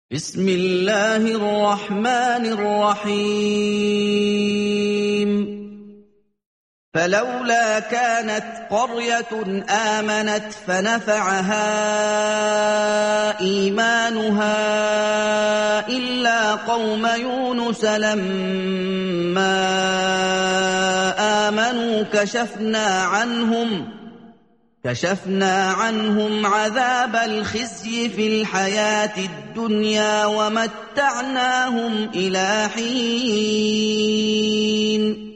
بسم الله الرحمن الرحيم فلولا كانت قرية آمنت فنفعها إيمانها إلا قوم يونس لما آمنوا كشفنا عنهم عذاب الخزي في الحياة الدنيا ومتعناهم إلى حين.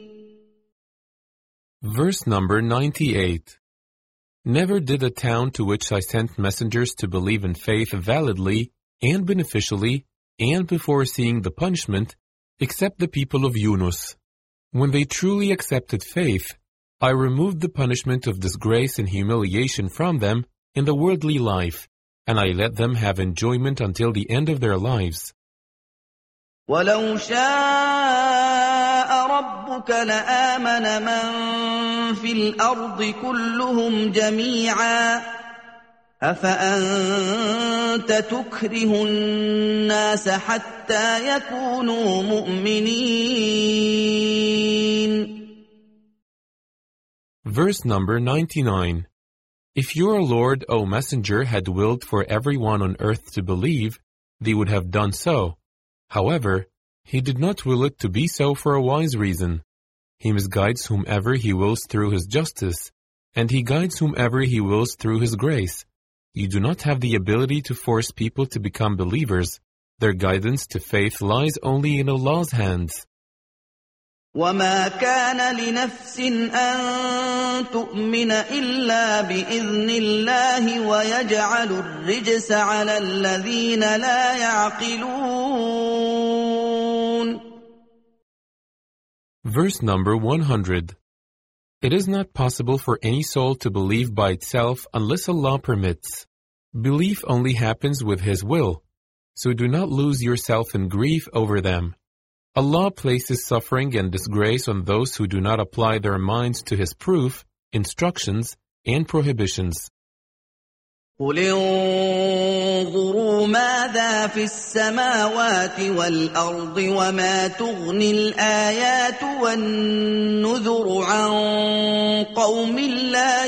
Verse number 98. Never did a town to which I sent messengers to believe in faith validly and beneficially and before seeing the punishment, except the people of Yunus. When they truly accepted faith, I removed the punishment of disgrace and humiliation from them in the worldly life, and I let them have enjoyment until the end of their lives. وَلَوْ شَاءَ رَبُّكَ لَآمَنَ مَن فِي الْأَرْضِ كُلُّهُمْ جَمِيعًا أَفَأَنتَ تُكْرِهُ النَّاسَ حَتَّى يَكُونُوا مُؤْمِنِينَ. Verse number 99. If your Lord, O Messenger, had willed for everyone on earth to believe, they would have done so. However, he did not will it to be so for a wise reason. He misguides whomever he wills through his justice, and he guides whomever he wills through his grace. You do not have the ability to force people to become believers. Their guidance to faith lies only in Allah's hands. وَمَا كَانَ لِنَفْسٍ أَن تُؤْمِنَ إِلَّا بِإِذْنِ اللَّهِ وَيَجْعَلُ الرِّجْسَ عَلَى الَّذِينَ لَا يَعْقِلُونَ. Verse number 100. It is not possible for any soul to believe by itself unless Allah permits. Belief only happens with His will, so do not lose yourself in grief over them. Allah places suffering and disgrace on those who do not apply their minds to His proof, instructions, and prohibitions. قُلِ انظُرُوا مَاذَا فِي السَّمَاوَاتِ وَالْأَرْضِ وَمَا تُغْنِي الْآيَاتُ وَالنُّذُرُ عَن قَوْمٍ لَّا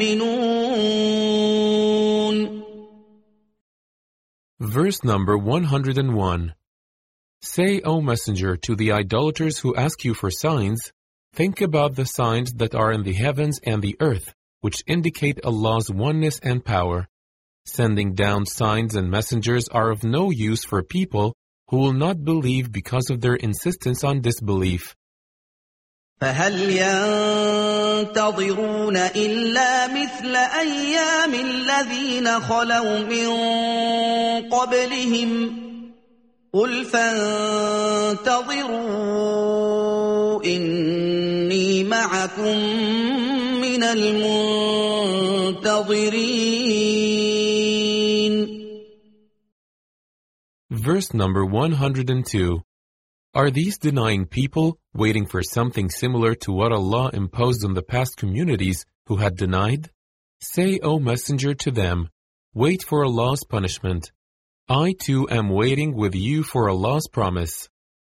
يُؤْمِنُونَ. Verse number 101. Say, O Messenger, to the idolaters who ask you for signs, think about the signs that are in the heavens and the earth, which indicate Allah's oneness and power. Sending down signs and messengers are of no use for people who will not believe because of their insistence on disbelief. فَهَلْ يَنتَظِرُونَ إِلَّا مِثْلَ أَيَّامِ الَّذِينَ خَلَوْا مِن قَبْلِهِمْ قُلْ فَانتَظِرُوا إِنِّي مَعَكُمْ مِنَ الْمُنتَظِرِينَ. Verse number 102. Are these denying people waiting for something similar to what Allah imposed on the past communities who had denied? Say, O Messenger, to them, wait for Allah's punishment. I too am waiting with you for Allah's promise.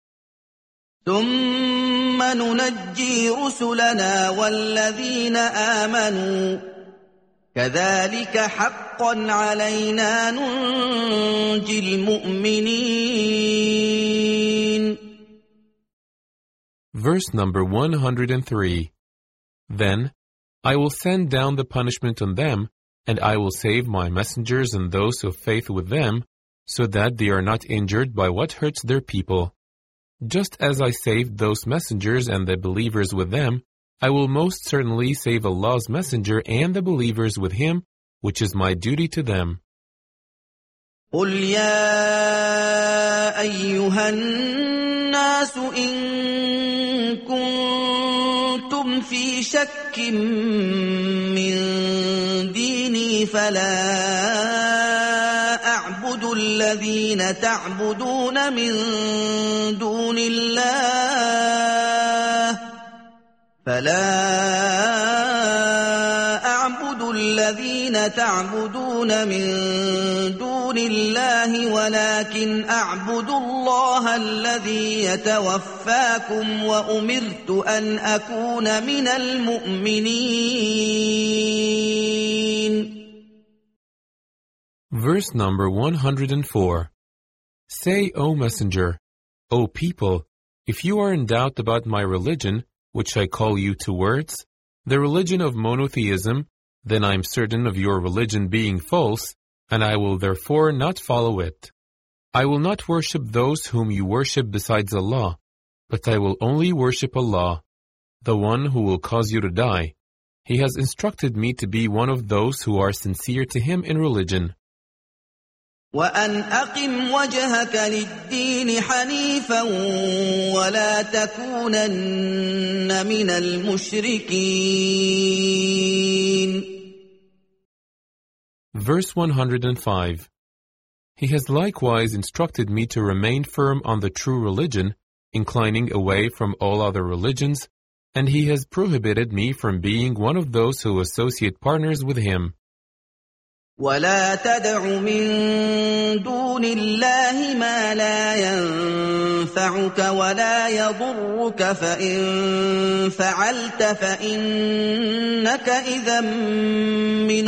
ثُمَّ نُنَجِّي رُسُلَنَا وَالَّذِينَ آمَنُوا كَذَلِكَ حَقًّا عَلَيْنَا نُنْجِي الْمُؤْمِنِينَ. Verse number 103. Then I will send down the punishment on them, and I will save my messengers and those of faith with them, so that they are not injured by what hurts their people. Just as I saved those messengers and the believers with them, I will most certainly save Allah's messenger and the believers with him, which is my duty to them. قُلْ يَا أَيُّهَا النَّاسُ إِن كُنتُمْ فِي شَكٍّ مِّن دِينِي فَلَا أَعْبُدُ الَّذِينَ تَعْبُدُونَ مِن دُونِ الله الذين تعبدون من دون الله ولكن أعبد الله الذي يتوفاكم وأمرت أن أكون من المؤمنين. Verse number 104. Say, O Messenger, O people, if you are in doubt about my religion, which I call you towards, the religion of monotheism, then I am certain of your religion being false, and I will therefore not follow it. I will not worship those whom you worship besides Allah, but I will only worship Allah, the one who will cause you to die. He has instructed me to be one of those who are sincere to Him in religion. وأن أقم وجهك للدين حنيفا ولا تكونن من المشركين. Verse 105. He has likewise instructed me to remain firm on the true religion, inclining away from all other religions, and He has prohibited me from being one of those who associate partners with Him. ولا تدع من دون الله ما لا ينفعك ولا يضرك فإن فعلت فإنك إذا من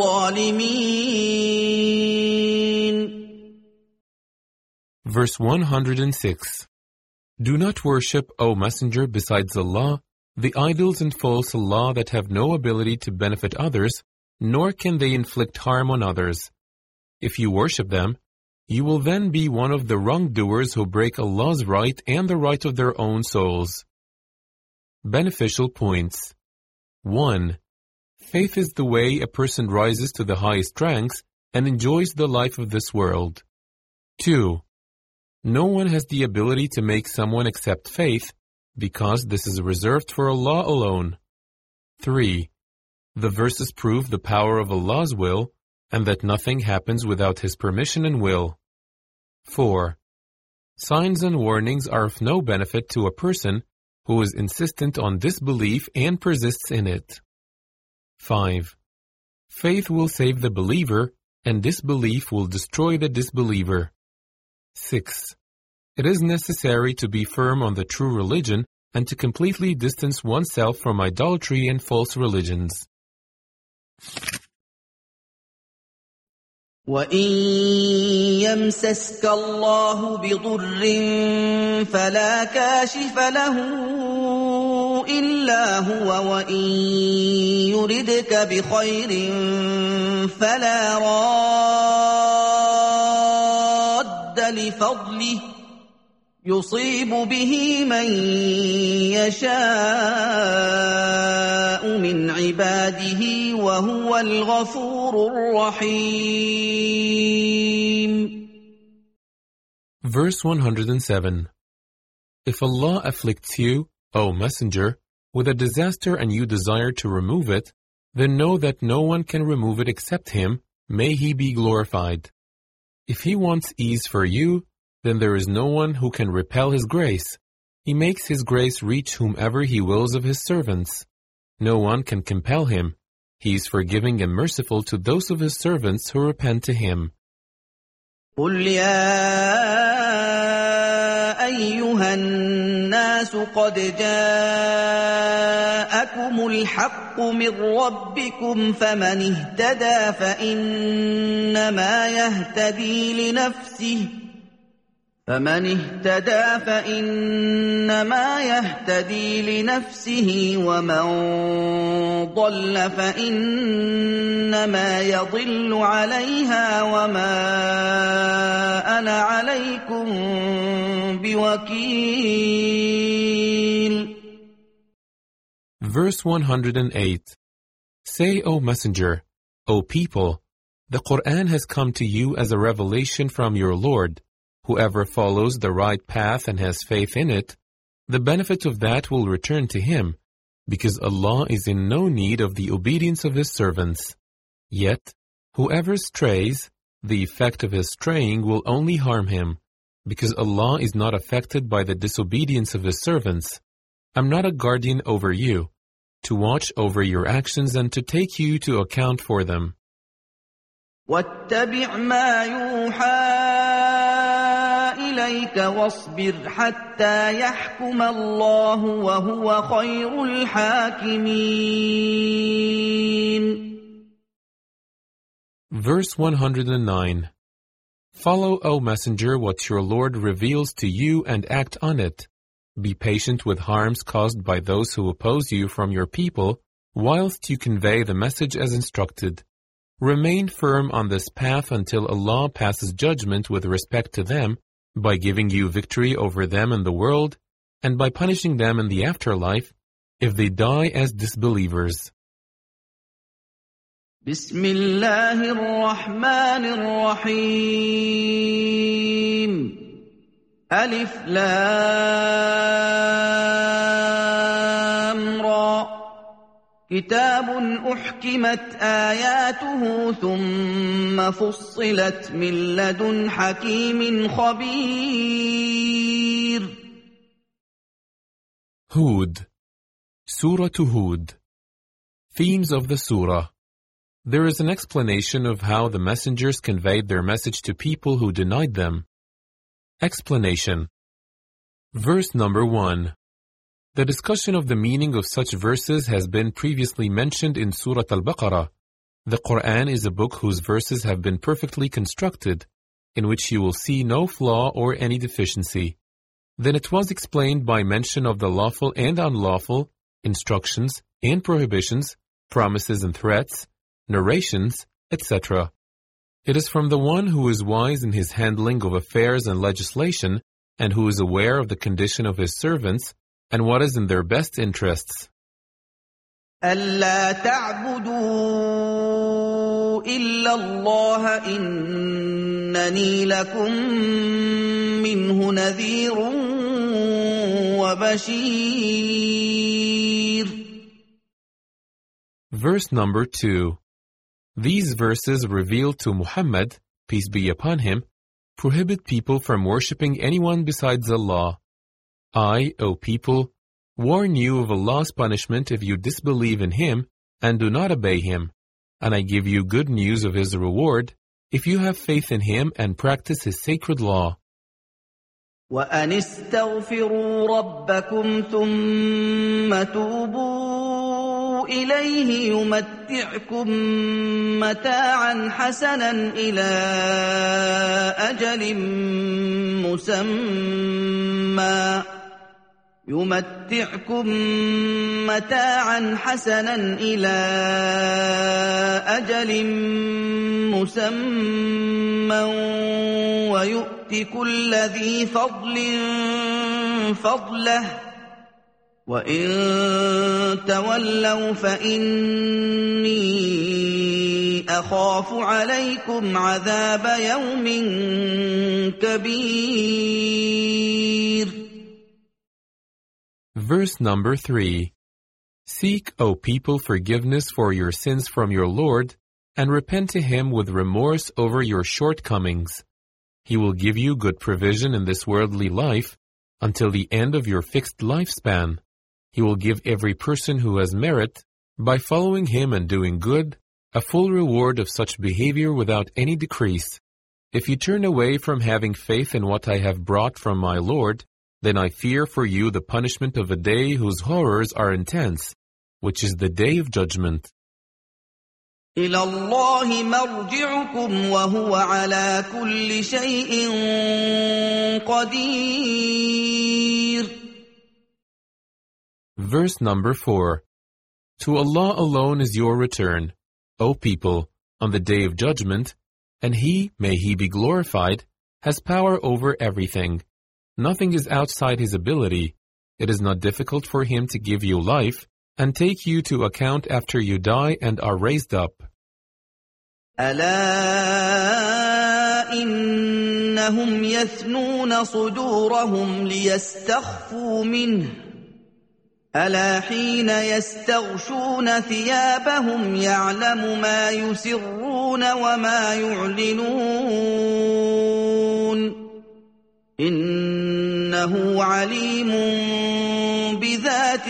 الظالمين. Verse 106. Do not worship, O Messenger, besides Allah, the idols and false Allah that have no ability to benefit others, nor can they inflict harm on others. If you worship them, you will then be one of the wrongdoers who break Allah's right and the right of their own souls. Beneficial points. 1. Faith is the way a person rises to the highest ranks and enjoys the life of this world. 2. No one has the ability to make someone accept faith, because this is reserved for Allah alone. 3. The verses prove the power of Allah's will, and that nothing happens without His permission and will. 4. Signs and warnings are of no benefit to a person who is insistent on disbelief and persists in it. 5. Faith will save the believer, and disbelief will destroy the disbeliever. 6. It is necessary to be firm on the true religion and to completely distance oneself from idolatry and false religions. وَإِن يَمْسَسْكَ اللَّهُ بِضُرٍّ فَلَا كَاشِفَ لَهُ إِلَّا هُوَ وَإِن يُرِدْكَ بِخَيْرٍ فَلَا رَادَّ لِفَضْلِهِ يُصِيبُ بِهِ مَن يَشَاءُ مِنْ عِبَادِهِ وَهُوَ الْغَفُورُ الرَّحِيمُ. Verse 107. If Allah afflicts you, O Messenger, with a disaster and you desire to remove it, then know that no one can remove it except Him, may He be glorified. If He wants ease for you, then there is no one who can repel His grace. He makes His grace reach whomever He wills of His servants. No one can compel Him. He is forgiving and merciful to those of His servants who repent to Him. قُلْ يَا أَيُّهَا النَّاسُ قَدْ جَاءَكُمُ الْحَقُّ مِنْ رَبِّكُمْ فَمَنِ اهْتَدَى فَإِنَّمَا يهتدي لنفسه ومن ضل فإنما يضل عليها وما أنا عليكم بوكيل. Verse 108. Say, O Messenger, O people, the Quran has come to you as a revelation from your Lord. Whoever follows the right path and has faith in it, the benefit of that will return to him, because Allah is in no need of the obedience of His servants. Yet, whoever strays, the effect of his straying will only harm him, because Allah is not affected by the disobedience of His servants. I'm not a guardian over you. to watch over your actions and to take you to account for them. واتبع ما يوحى إليك واصبر حتى يحكم الله وهو خير الحاكمين. Verse 109. Follow, O Messenger, what your Lord reveals to you and act on it. Be patient with harms caused by those who oppose you from your people, whilst you convey the message as instructed. Remain firm on this path until Allah passes judgment with respect to them, by giving you victory over them in the world, and by punishing them in the afterlife, if they die as disbelievers. بسم الله الرحمن الرحيم ألف لام را كتاب أحكمت آياته ثم فصلت من لدن حكيم خبير. Hud. Surah to Hud. Themes of the surah. There is an explanation of how the messengers conveyed their message to people who denied them. Explanation. Verse number 1. The discussion of the meaning of such verses has been previously mentioned in Surah Al-Baqarah. The Quran is a book whose verses have been perfectly constructed, in which you will see no flaw or any deficiency. Then it was explained by mention of the lawful and unlawful, instructions and prohibitions, promises and threats, narrations, etc. It is from the one who is wise in his handling of affairs and legislation, and who is aware of the condition of his servants, and what is in their best interests. ألا تعبدوا إلا الله إنني لكم منه نذير وبشير. Verse number 2. These verses revealed to Muhammad, peace be upon him, prohibit people from worshipping anyone besides Allah. I, O people, warn you of Allah's punishment if you disbelieve in Him and do not obey Him, and I give you good news of His reward if you have faith in Him and practice His sacred law. وَأَنِ اسْتَغْفِرُوا رَبَّكُمْ ثُمَّ تُوبُوا إِلَيْهِ يُمَتِّعْكُم مَّتَاعًا حَسَنًا إِلَىٰ أَجَلٍ مسمى ويؤت كل ذي فضل فضله وإن تولوا فإني أخاف عليكم عذاب يوم كبير. Verse number 3. Seek, O people, forgiveness for your sins from your Lord, and repent to Him with remorse over your shortcomings. He will give you good provision in this worldly life until the end of your fixed lifespan. He will give every person who has merit, by following Him and doing good, a full reward of such behavior without any decrease. If you turn away from having faith in what I have brought from my Lord, then I fear for you the punishment of a day whose horrors are intense, which is the day of judgment. إِلَى اللَّهِ مَرْجِعُكُمْ وَهُوَ عَلَى كُلِّ شَيْءٍ قَدِيرٌ. Verse number 4. To Allah alone is your return, O people, on the day of judgment, and He, may He be glorified, has power over everything. Nothing is outside His ability. It is not difficult for Him to give you life and take you to account after you die and are raised up. ألا إنهم يثنون صدورهم ليستخفوا منه ألا حين يستغشون ثيابهم يعلم ما يسرون وما يعلنون إنه عليم بذات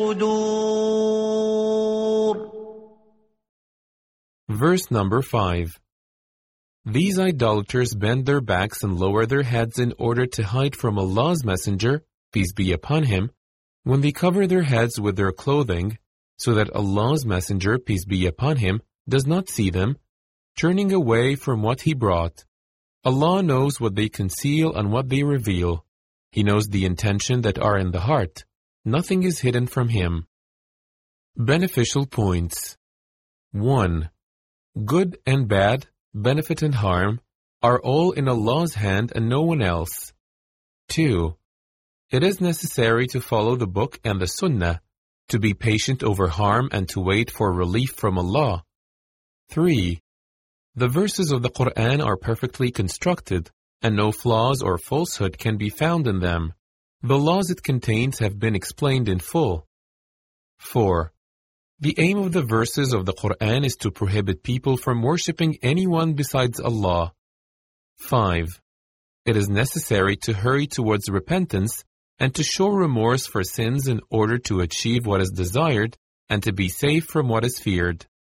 الصدور. Verse number 5. These idolaters bend their backs and lower their heads in order to hide from Allah's Messenger, peace be upon him, when they cover their heads with their clothing, so that Allah's Messenger, peace be upon him, does not see them, turning away from what he brought. Allah knows what they conceal and what they reveal. He knows the intention that are in the heart. Nothing is hidden from him. Beneficial points. 1. Good and bad, benefit and harm, are all in Allah's hand and no one else. 2. It is necessary to follow the book and the sunnah, to be patient over harm and to wait for relief from Allah. 3. The verses of the Quran are perfectly constructed, and no flaws or falsehood can be found in them. The laws it contains have been explained in full. 4. The aim of the verses of the Quran is to prohibit people from worshipping anyone besides Allah. 5. It is necessary to hurry towards repentance and to show remorse for sins in order to achieve what is desired and to be safe from what is feared.